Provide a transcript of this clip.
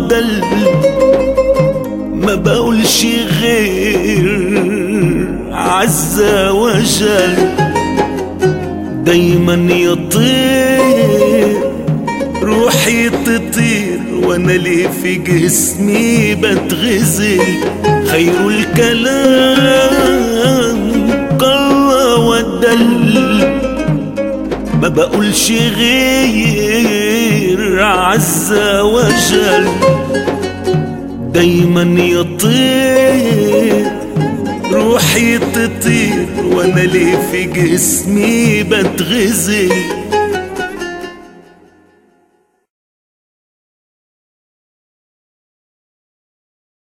ودل، ما بقولش غير عز وجل. دايما يطير روحي تطير، وانا ليه في جسمي بتغزل. خير الكلام قل ودل، ما بقولش غير عز وجل. دايما يطير روحي تطير، وانا ليه في جسمي بتغزل.